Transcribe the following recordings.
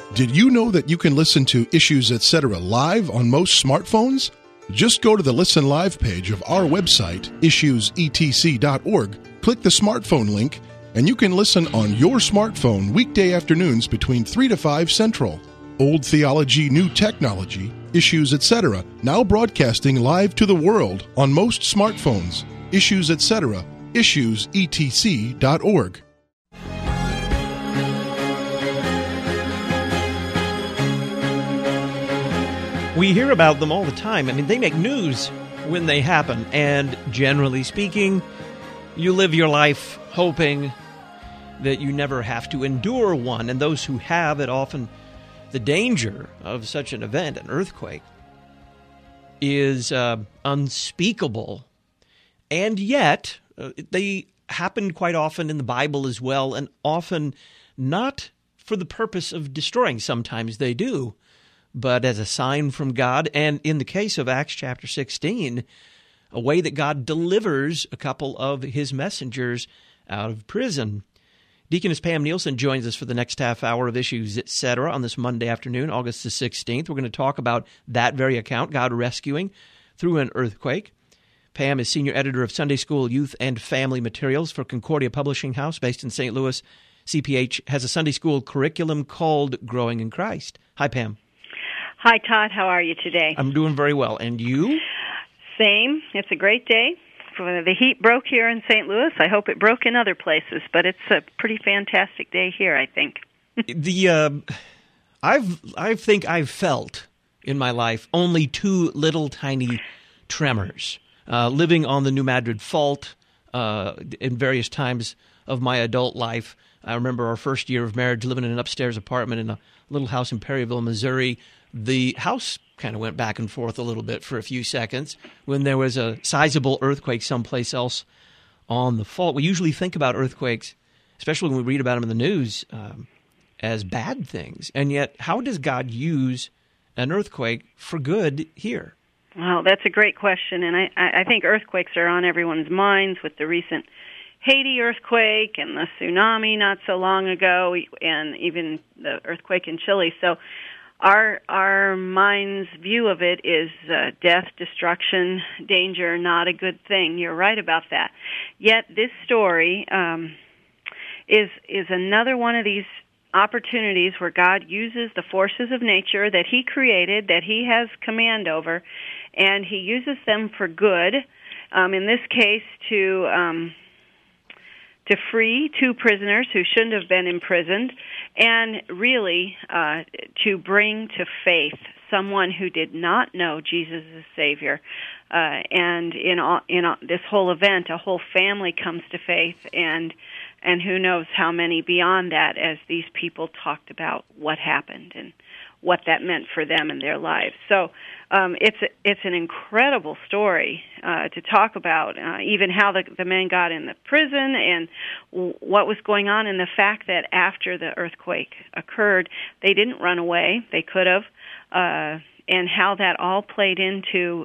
Did you know that you can listen to Issues Etc. live on most smartphones? Just go to the Listen Live page of our website, issuesetc.org, click the smartphone link, and you can listen on your smartphone weekday afternoons between 3 to 5 Central. Old theology, new technology, Issues Etc. now broadcasting live to the world on most smartphones. Issues Etc. issuesetc.org. We hear about them all the time. I mean, they make news when they happen. And generally speaking, you live your life hoping that you never have to endure one. And those who have it, often the danger of such an event, an earthquake, is unspeakable. And yet, they happen quite often in the Bible as well, and often not for the purpose of destroying. Sometimes they do, but as a sign from God. And in the case of Acts chapter 16, a way that God delivers a couple of his messengers out of prison. Deaconess Pam Nielsen joins us for the next half hour of Issues Etc. on this Monday afternoon, August the 16th. We're going to talk about that very account, God rescuing through an earthquake. Pam is senior editor of Sunday School, Youth, and Family Materials for Concordia Publishing House, based in St. Louis. CPH has a Sunday school curriculum called Growing in Christ. Hi, Pam. Hi, Todd. How are you today? I'm doing very well. And you? Same. It's a great day. The heat broke here in St. Louis. I hope it broke in other places, but it's a pretty fantastic day here, I think. I think I've felt in my life only two little tiny tremors. Living on the New Madrid Fault in various times of my adult life. I remember our first year of marriage, living in an upstairs apartment in a little house in Perryville, Missouri. The house kind of went back and forth a little bit for a few seconds when there was a sizable earthquake someplace else on the fault. We usually think about earthquakes, especially when we read about them in the news, as bad things. And yet, how does God use an earthquake for good here? Well, that's a great question, and I think earthquakes are on everyone's minds with the recent Haiti earthquake and the tsunami not so long ago, and even the earthquake in Chile. So our mind's view of it is death, destruction, danger, not a good thing. You're right about that. Yet this story is another one of these opportunities where God uses the forces of nature that he created, that he has command over, and he uses them for good. In this case, to free two prisoners who shouldn't have been imprisoned, and really to bring to faith someone who did not know Jesus as Savior. And in this whole event, a whole family comes to faith, and who knows how many beyond that, as these people talked about what happened and what that meant for them in their lives. So it's an incredible story to talk about, even how the men got in the prison and what was going on, and the fact that after the earthquake occurred, they didn't run away. They could have, and how that all played into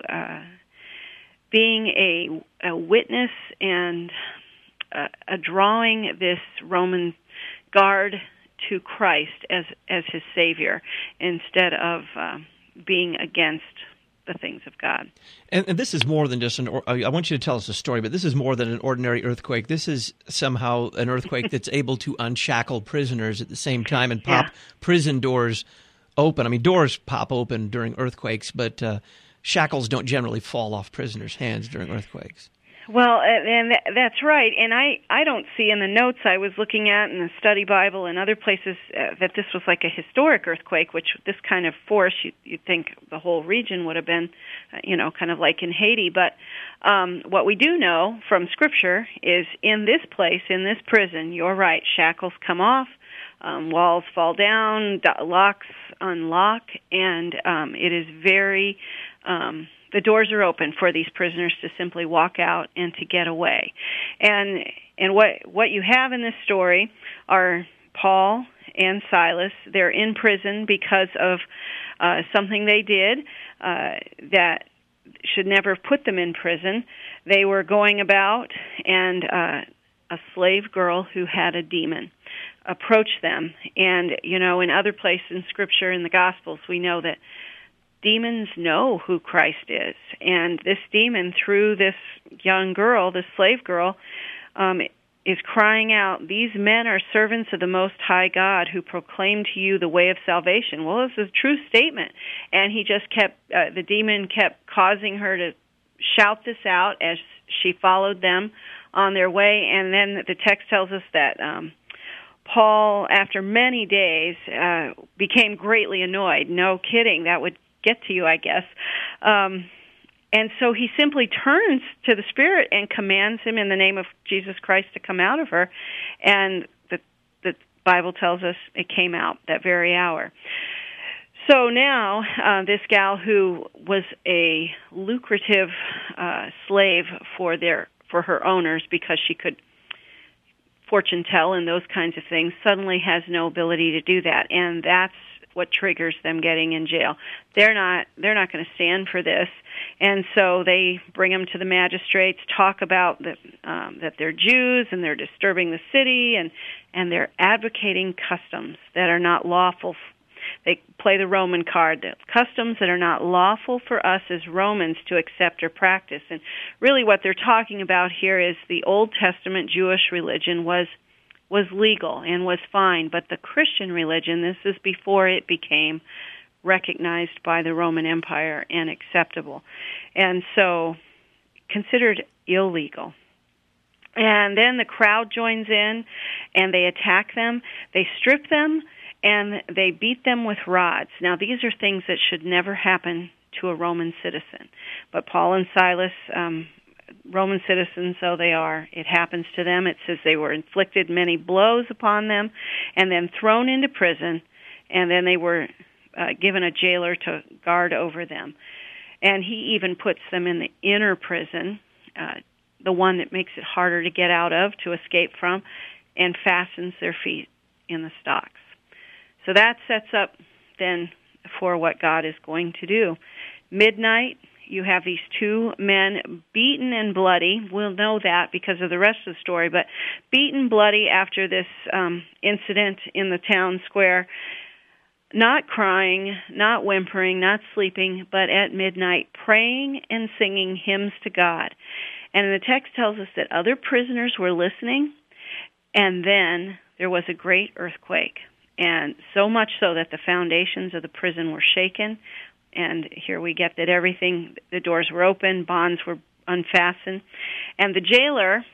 being a witness and a drawing this Roman guard to Christ as his Savior, instead of being against the things of God. And this is more than just I want you to tell us a story, but this is more than an ordinary earthquake. This is somehow an earthquake that's able to unshackle prisoners at the same time and pop prison doors open. I mean, doors pop open during earthquakes, but shackles don't generally fall off prisoners' hands during earthquakes. Well, and that's right. And I don't see in the notes I was looking at in the study Bible and other places that this was like a historic earthquake, which this kind of force, you'd think the whole region would have been, kind of like in Haiti. But what we do know from Scripture is in this place, in this prison, you're right, shackles come off, walls fall down, locks unlock, and it is very... the doors are open for these prisoners to simply walk out and to get away. And what you have in this story are Paul and Silas. They're in prison because of something they did that should never have put them in prison. They were going about, and a slave girl who had a demon approach them. And, in other places in Scripture, in the Gospels, we know that demons know who Christ is. And this demon, through this young girl, this slave girl, is crying out, "These men are servants of the Most High God who proclaim to you the way of salvation." Well, this is a true statement. And he just the demon kept causing her to shout this out as she followed them on their way. And then the text tells us that Paul, after many days, became greatly annoyed. No kidding, that would get to you, I guess. And so he simply turns to the Spirit and commands him in the name of Jesus Christ to come out of her. And the Bible tells us it came out that very hour. So now this gal, who was a lucrative slave for her owners because she could fortune tell and those kinds of things, suddenly has no ability to do that. And that's what triggers them getting in jail. They're not going to stand for this, and so they bring them to the magistrates, talk about that they're Jews and they're disturbing the city, and they're advocating customs that are not lawful. They play the Roman card, the customs that are not lawful for us as Romans to accept or practice. And really what they're talking about here is the Old Testament Jewish religion was legal and was fine, but the Christian religion, this is before it became recognized by the Roman Empire and acceptable, and so considered illegal. And then the crowd joins in, and they attack them, they strip them, and they beat them with rods. Now, these are things that should never happen to a Roman citizen, but Paul and Silas, Roman citizens though they are, it happens to them. It says they were inflicted many blows upon them and then thrown into prison, and then they were given a jailer to guard over them. And he even puts them in the inner prison, the one that makes it harder to get out of, to escape from, and fastens their feet in the stocks. So that sets up then for what God is going to do. Midnight, you have these two men beaten and bloody. We'll know that because of the rest of the story, but beaten bloody after this incident in the town square, not crying, not whimpering, not sleeping, but at midnight praying and singing hymns to God. And the text tells us that other prisoners were listening, and then there was a great earthquake, and so much so that the foundations of the prison were shaken. And here we get that everything, the doors were open, bonds were unfastened. And the jailer,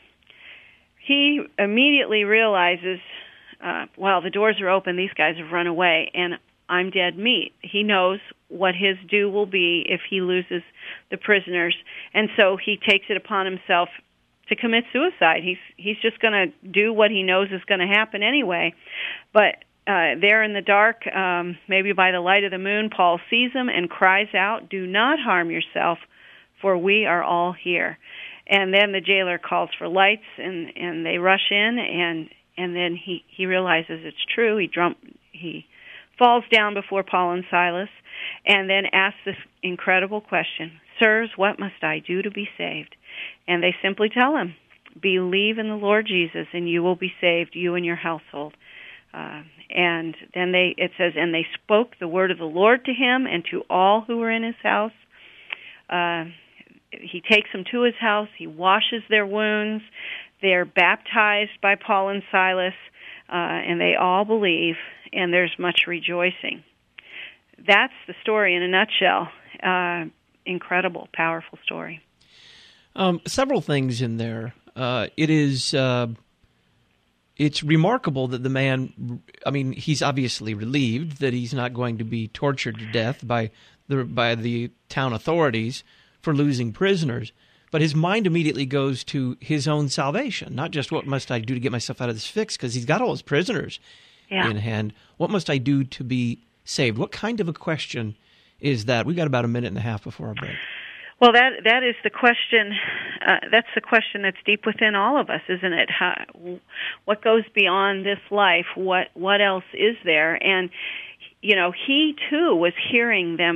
he immediately realizes, well, the doors are open, these guys have run away, and I'm dead meat. He knows what his due will be if he loses the prisoners. And so he takes it upon himself to commit suicide. He's just going to do what he knows is going to happen anyway. But there in the dark, maybe by the light of the moon, Paul sees him and cries out, "Do not harm yourself, for we are all here." And then the jailer calls for lights, and they rush in, and then he realizes it's true. He falls down before Paul and Silas, and then asks this incredible question, "Sirs, what must I do to be saved?" And they simply tell him, "Believe in the Lord Jesus, and you will be saved, you and your household." And then it says, and they spoke the word of the Lord to him and to all who were in his house. He takes them to his house. He washes their wounds. They're baptized by Paul and Silas, and they all believe, and there's much rejoicing. That's the story in a nutshell. Incredible, powerful story. Several things in there. It's remarkable that the man, he's obviously relieved that he's not going to be tortured to death by the town authorities for losing prisoners, but his mind immediately goes to his own salvation, not just what must I do to get myself out of this fix, because he's got all his prisoners in hand. What must I do to be saved? What kind of a question is that? We've got about a minute and a half before our break. Well, that is the question. That's the question that's deep within all of us, isn't it? What goes beyond this life? What else is there? And he too was hearing them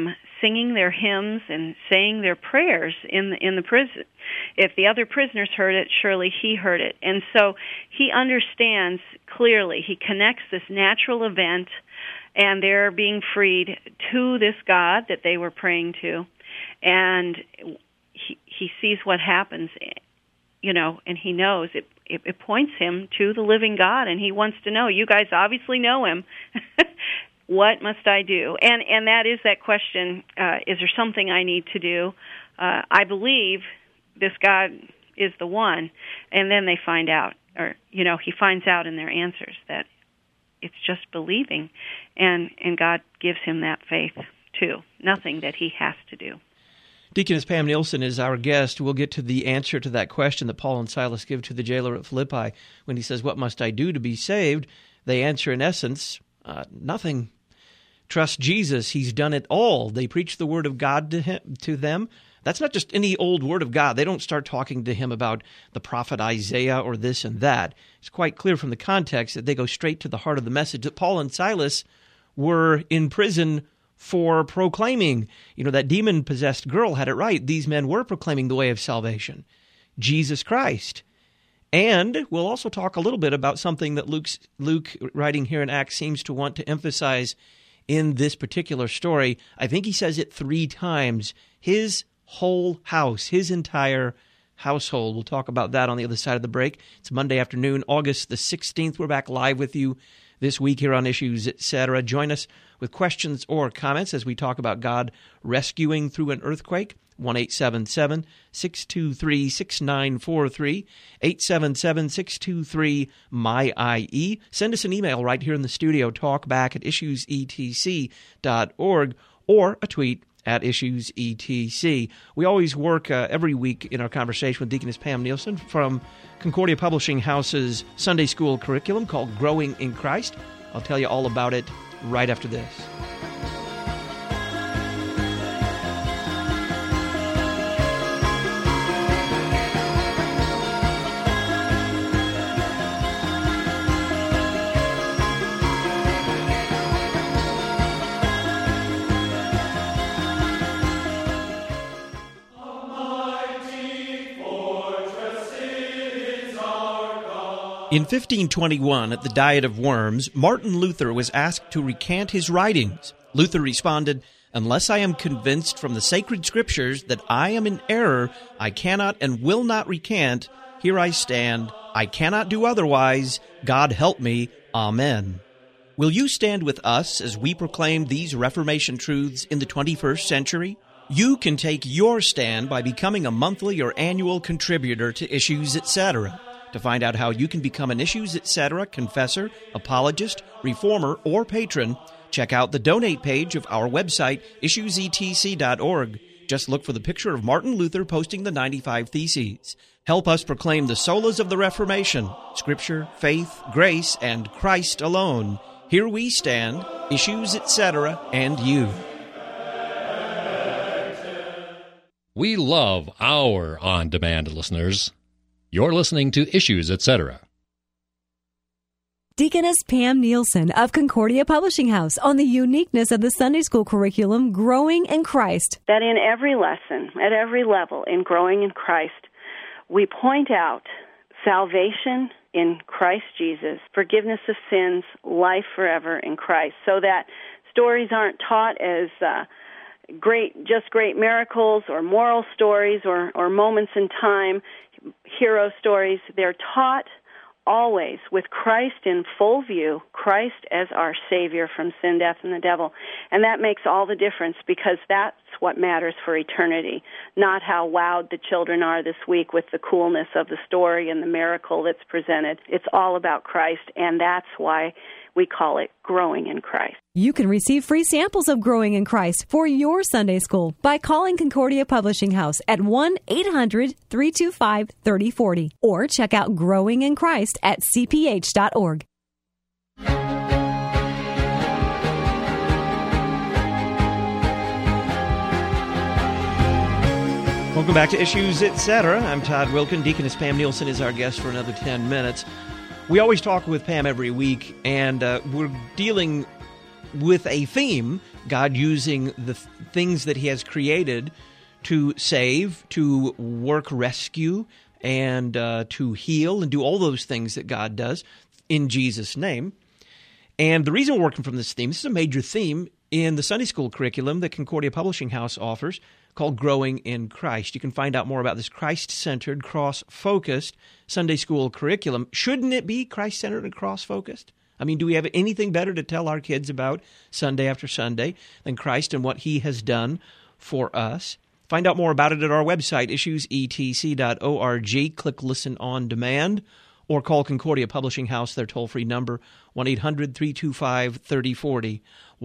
singing their hymns and saying their prayers in the prison. If the other prisoners heard it, surely he heard it. And so he understands clearly. He connects this natural event and they're being freed to this God that they were praying to. And he sees what happens, and he knows it points him to the living God, and he wants to know, you guys obviously know him. What must I do? And that is that question, is there something I need to do? I believe this God is the one. And then they find out, or, he finds out in their answers that it's just believing, and God gives him that faith too. Nothing that he has to do. Deaconess Pam Nielsen is our guest. We'll get to the answer to that question that Paul and Silas give to the jailer at Philippi when he says, what must I do to be saved? They answer, in essence, nothing. Trust Jesus. He's done it all. They preach the word of God to them. That's not just any old word of God. They don't start talking to him about the prophet Isaiah or this and that. It's quite clear from the context that they go straight to the heart of the message that Paul and Silas were in prison for proclaiming. That demon-possessed girl had it right. These men were proclaiming the way of salvation, Jesus Christ. And we'll also talk a little bit about something that Luke, writing here in Acts, seems to want to emphasize in this particular story. I think he says it 3 times. His whole house, his entire household. We'll talk about that on the other side of the break. It's Monday afternoon, August the 16th. We're back live with you this week here on Issues, Etc. Join us with questions or comments as we talk about God rescuing through an earthquake. 1-877-623-6943, 877-623-MY-IE. Send us an email right here in the studio, talkback@issuesetc.org, or a tweet at IssuesETC. We always work every week in our conversation with Deaconess Pam Nielsen from Concordia Publishing House's Sunday school curriculum called Growing in Christ. I'll tell you all about it right after this. In 1521, at the Diet of Worms, Martin Luther was asked to recant his writings. Luther responded, "Unless I am convinced from the sacred scriptures that I am in error, I cannot and will not recant. Here I stand. I cannot do otherwise. God help me. Amen." Will you stand with us as we proclaim these Reformation truths in the 21st century? You can take your stand by becoming a monthly or annual contributor to Issues, Etc. To find out how you can become an Issues, Etc. confessor, apologist, reformer, or patron, check out the donate page of our website, issuesetc.org. Just look for the picture of Martin Luther posting the 95 Theses. Help us proclaim the solas of the Reformation, Scripture, faith, grace, and Christ alone. Here we stand, Issues, Etc., and you. We love our on-demand listeners. You're listening to Issues, Etc. Deaconess Pam Nielsen of Concordia Publishing House on the uniqueness of the Sunday school curriculum, Growing in Christ. That in every lesson, at every level in Growing in Christ, we point out salvation in Christ Jesus, forgiveness of sins, life forever in Christ, so that stories aren't taught as great miracles or moral stories or moments in time, hero stories. They're taught always with Christ in full view, Christ as our Savior from sin, death, and the devil. And that makes all the difference, because that's what matters for eternity, not how wowed the children are this week with the coolness of the story and the miracle that's presented. It's all about Christ, and that's why we call it Growing in Christ. You can receive free samples of Growing in Christ for your Sunday school by calling Concordia Publishing House at 1-800-325-3040 or check out Growing in Christ at cph.org. Welcome back to Issues, Etc. I'm Todd Wilkin. Deaconess Pam Nielsen is our guest for another 10 minutes. We always talk with Pam every week, and we're dealing with a theme God using the things that He has created to save, to work rescue, and to heal, and do all those things that God does in Jesus' name. And the reason we're working from this is a major theme in the Sunday school curriculum that Concordia Publishing House offers, called Growing in Christ. You can find out more about this Christ-centered, cross-focused Sunday school curriculum. Shouldn't it be Christ-centered and cross-focused? I mean, do we have anything better to tell our kids about Sunday after Sunday than Christ and what He has done for us? Find out more about it at our website, issuesetc.org. Click Listen on Demand, or call Concordia Publishing House, their toll-free number, 1-800-325-3040,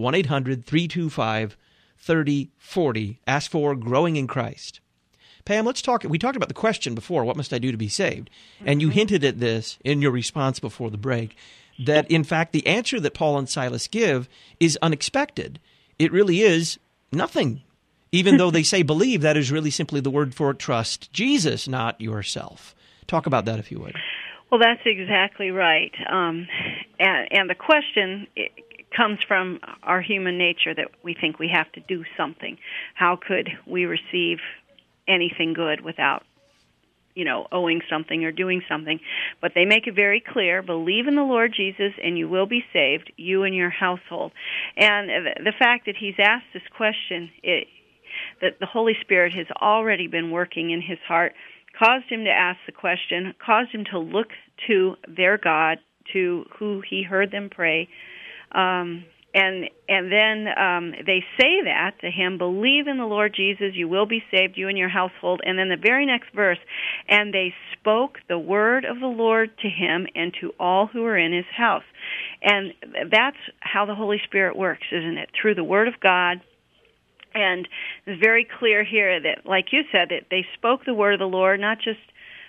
1-800-325-3040. Ask for Growing in Christ. Pam, let's talk. We talked about the question before, what must I do to be saved? And you hinted at this in your response before the break, that in fact the answer that Paul and Silas give is unexpected. It really is nothing. Even though they say believe, that is really simply the word for trust Jesus, not yourself. Talk about that if you would. Well, that's exactly right. And the question comes from our human nature that we think we have to do something. How could we receive anything good without, owing something or doing something? But they make it very clear, believe in the Lord Jesus and you will be saved, you and your household. And the fact that he's asked this question, that the Holy Spirit has already been working in his heart, caused him to ask the question, caused him to look to their God, to who he heard them pray, and then they say that to him, believe in the Lord Jesus, you will be saved, you and your household. And then the very next verse, and they spoke the word of the Lord to him and to all who were in his house. And that's how the Holy Spirit works, isn't it? Through the word of God. And it's very clear here that, like you said, that they spoke the word of the Lord, not just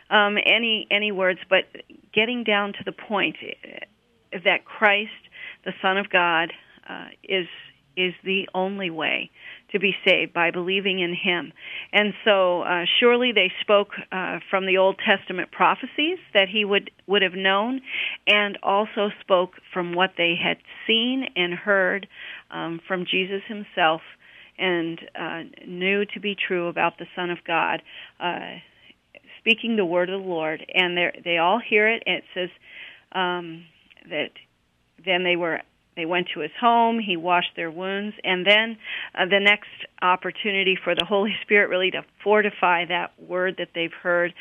any words, but getting down to the point that Christ, the Son of God, is the only way to be saved, by believing in Him. And so surely they spoke from the Old Testament prophecies that he would have known, and also spoke from what they had seen and heard from Jesus Himself, and knew to be true about the Son of God, speaking the word of the Lord. And they all hear it, and it says that then they went to his home, he washed their wounds, and then the next opportunity for the Holy Spirit really to fortify that word that they've heard,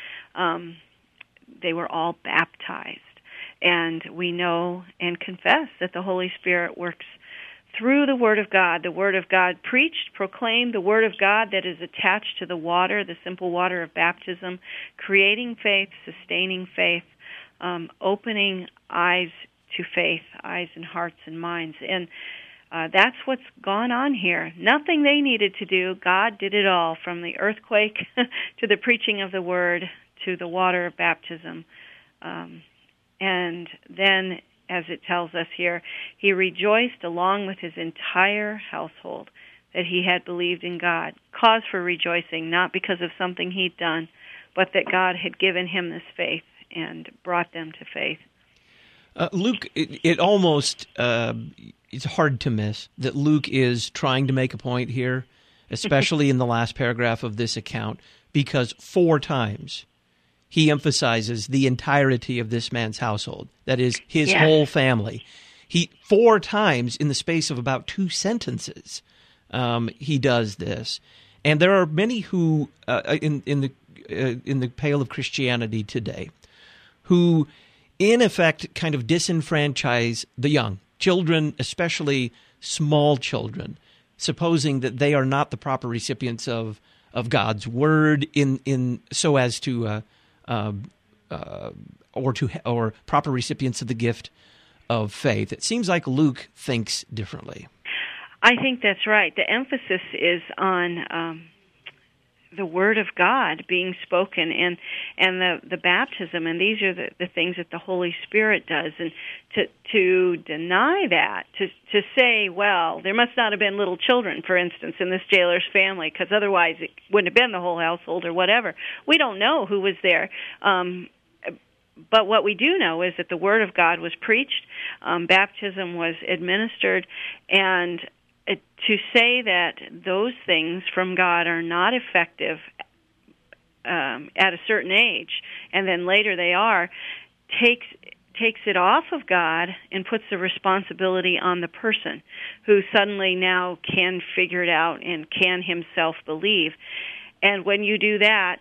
they were all baptized. And we know and confess that the Holy Spirit works through the Word of God. The Word of God preached, proclaimed, the Word of God that is attached to the water, the simple water of baptism, creating faith, sustaining faith, opening eyes to faith, eyes and hearts and minds. And that's what's gone on here. Nothing they needed to do. God did it all, from the earthquake to the preaching of the Word to the water of baptism. And then, as it tells us here, he rejoiced along with his entire household that he had believed in God. Cause for rejoicing, not because of something he'd done, but that God had given him this faith and brought them to faith. Luke, it almost, it's hard to miss that Luke is trying to make a point here, especially in the last paragraph of this account, because 4 times he emphasizes the entirety of this man's household, that is, his whole family. 4 times in the space of about 2 sentences, he does this. And there are many who, in the pale of Christianity today, who in effect kind of disenfranchise the young, children, especially small children, supposing that they are not the proper recipients of God's word so as to or proper recipients of the gift of faith. It seems like Luke thinks differently. I think that's right. The emphasis is on the Word of God being spoken and the baptism, and these are the things that the Holy Spirit does. And to deny that, to say, well, there must not have been little children, for instance, in this jailer's family, because otherwise it wouldn't have been the whole household or whatever. We don't know who was there. But what we do know is that the Word of God was preached, baptism was administered, and to say that those things from God are not effective at a certain age, and then later they are, takes it off of God and puts the responsibility on the person who suddenly now can figure it out and can himself believe. And when you do that,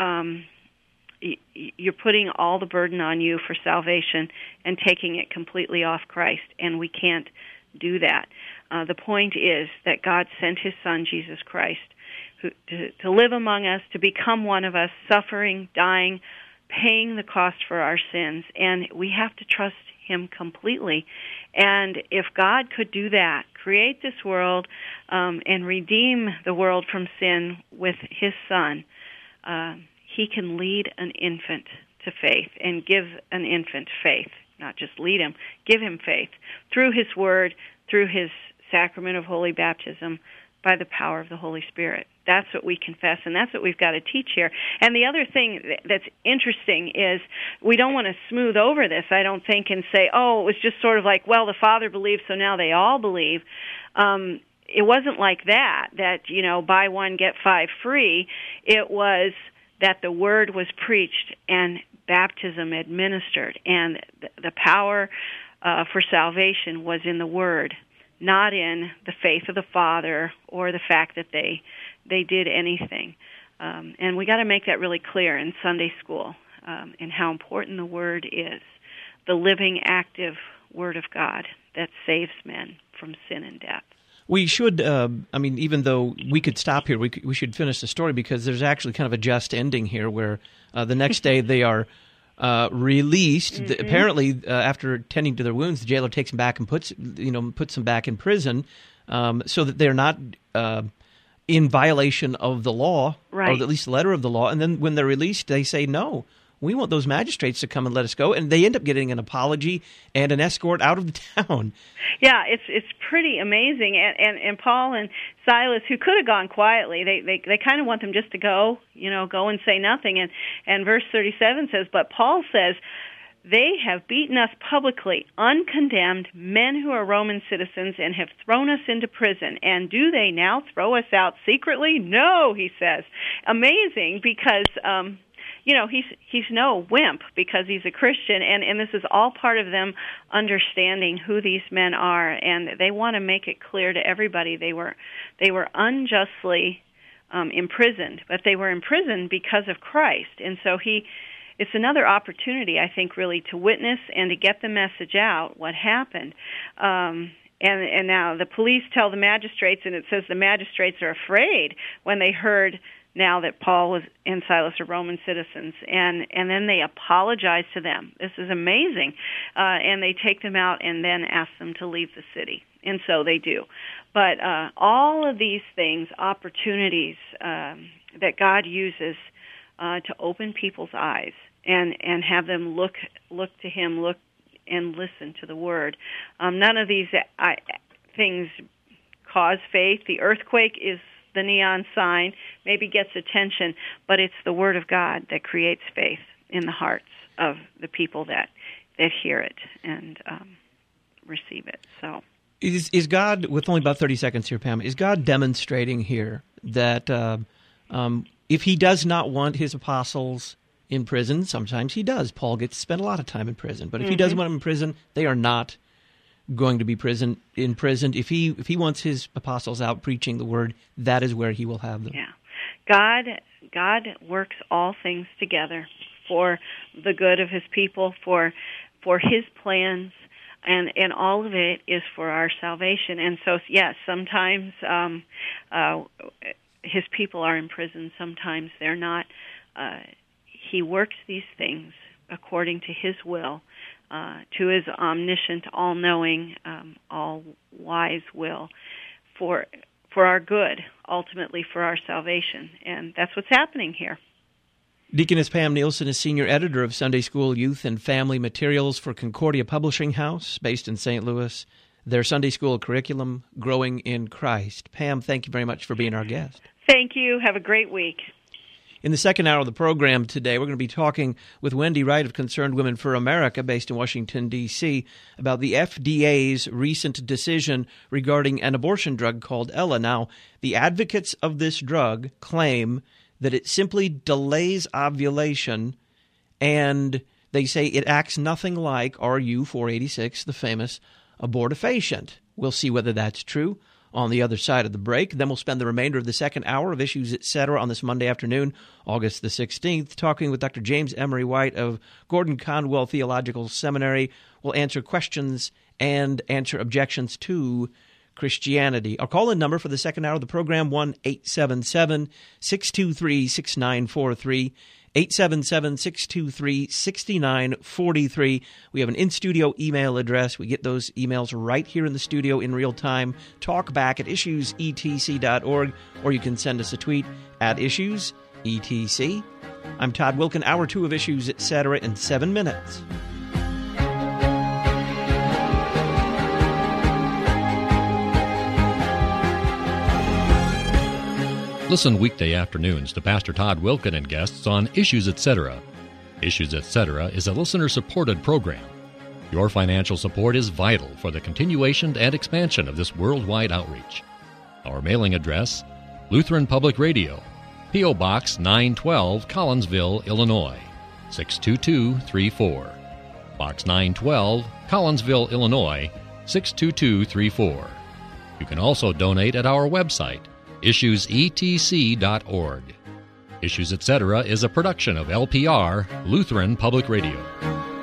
you're putting all the burden on you for salvation and taking it completely off Christ, and we can't do that. The point is that God sent His Son, Jesus Christ, to live among us, to become one of us, suffering, dying, paying the cost for our sins, and we have to trust Him completely. And if God could do that, create this world and redeem the world from sin with His Son, He can lead an infant to faith and give an infant faith, not just lead him, give him faith through His Word, through His sacrament of holy baptism, by the power of the Holy Spirit. That's what we confess, and that's what we've got to teach here. And the other thing that's interesting is we don't want to smooth over this, I don't think, and say, oh, it was just sort of like, well, the Father believed, so now they all believe. It wasn't like that, buy one, get five free. It was that the Word was preached and baptism administered, and the power for salvation was in the Word, not in the faith of the Father or the fact that they did anything. And we got to make that really clear in Sunday school, and how important the Word is, the living, active Word of God that saves men from sin and death. We should, even though we could stop here, we should finish the story, because there's actually kind of a just ending here where the next day they are released. Mm-hmm. Apparently, after tending to their wounds, the jailer takes them back and puts them back in prison, so that they're not in violation of the law, right, or at least the letter of the law. And then when they're released, they say, no, we want those magistrates to come and let us go. And they end up getting an apology and an escort out of the town. Yeah, it's pretty amazing. And Paul and Silas, who could have gone quietly, they kind of want them just to go and say nothing. And verse 37 says, but Paul says, they have beaten us publicly, uncondemned, men who are Roman citizens, and have thrown us into prison. And do they now throw us out secretly? No, he says. Amazing, because he's no wimp, because he's a Christian, and this is all part of them understanding who these men are, and they want to make it clear to everybody they were unjustly imprisoned, but they were imprisoned because of Christ. And so it's another opportunity, I think, really to witness and to get the message out, what happened. And now the police tell the magistrates, and it says the magistrates are afraid when they heard now that Paul and Silas are Roman citizens, and then they apologize to them. This is amazing. And they take them out and then ask them to leave the city. And so they do. But all of these things, opportunities that God uses to open people's eyes and have them look to Him, look and listen to the Word. None of these things cause faith. The earthquake is the neon sign, maybe gets attention, but it's the Word of God that creates faith in the hearts of the people that hear it and receive it. So, is God, with only about 30 seconds here, Pam, is God demonstrating here that if He does not want His apostles in prison, sometimes He does. Paul gets to spend a lot of time in prison, but if He doesn't want them in prison, they are not going to be imprisoned. If he wants His apostles out preaching the Word, that is where He will have them. Yeah, God works all things together for the good of His people, for His plans, and all of it is for our salvation. And so, yes, sometimes His people are in prison, sometimes they're not. He works these things according to His will, to His omniscient, all-knowing, all-wise will, for our good, ultimately for our salvation. And that's what's happening here. Deaconess Pam Nielsen is Senior Editor of Sunday School Youth and Family Materials for Concordia Publishing House, based in St. Louis. Their Sunday School curriculum, Growing in Christ. Pam, thank you very much for being our guest. Thank you. Have a great week. In the second hour of the program today, we're going to be talking with Wendy Wright of Concerned Women for America, based in Washington, D.C., about the FDA's recent decision regarding an abortion drug called Ella. Now, the advocates of this drug claim that it simply delays ovulation, and they say it acts nothing like RU-486, the famous abortifacient. We'll see whether that's true on the other side of the break. Then we'll spend the remainder of the second hour of Issues Etc. on this Monday afternoon, August the 16th, talking with Dr. James Emery White of Gordon Conwell Theological Seminary. We'll answer questions and answer objections to Christianity. Our call-in number for the second hour of the program, 1-877-623-6943, 877-623-6943. We have an in-studio email address. We get those emails right here in the studio in real time. Talk back at issuesetc.org, or you can send us a tweet at issuesetc. I'm Todd Wilken. Hour 2 of Issues Etc. in 7 minutes. Listen weekday afternoons to Pastor Todd Wilken and guests on Issues Etc. Issues Etc. is a listener-supported program. Your financial support is vital for the continuation and expansion of this worldwide outreach. Our mailing address, Lutheran Public Radio, P.O. Box 912, Collinsville, Illinois, 62234. Box 912, Collinsville, Illinois, 62234. You can also donate at our website, issuesetc.org. Issues Etc. is a production of LPR, Lutheran Public Radio.